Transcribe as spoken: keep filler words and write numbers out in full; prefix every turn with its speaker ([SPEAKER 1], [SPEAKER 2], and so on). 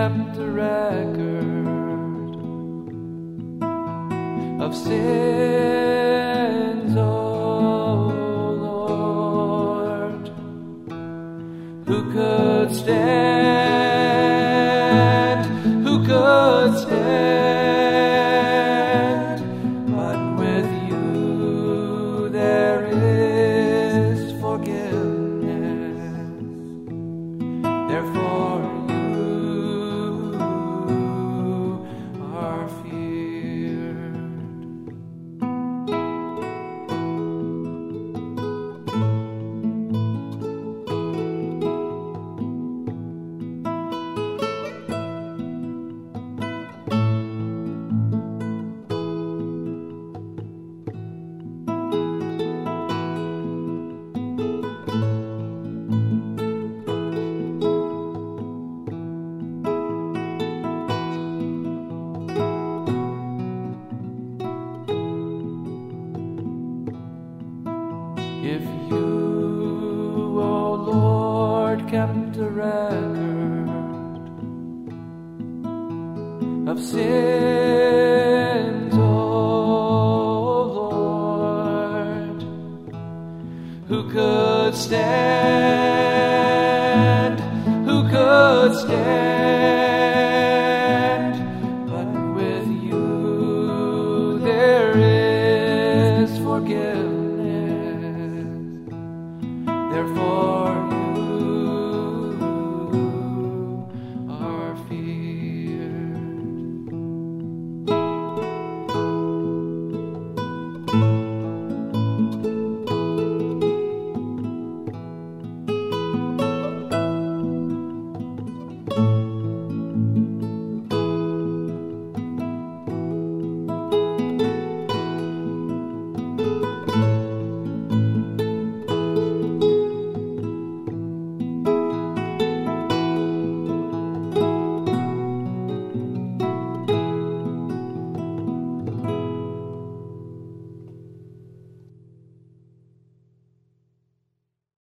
[SPEAKER 1] kept a record of sins, oh Lord. Who could stand? Who could stand? But with you there is forgiveness. Therefore you are feared. If you, O Lord, kept a record of sins, O Lord, who could stand? Who could stand? But with you there is forgiveness. Therefore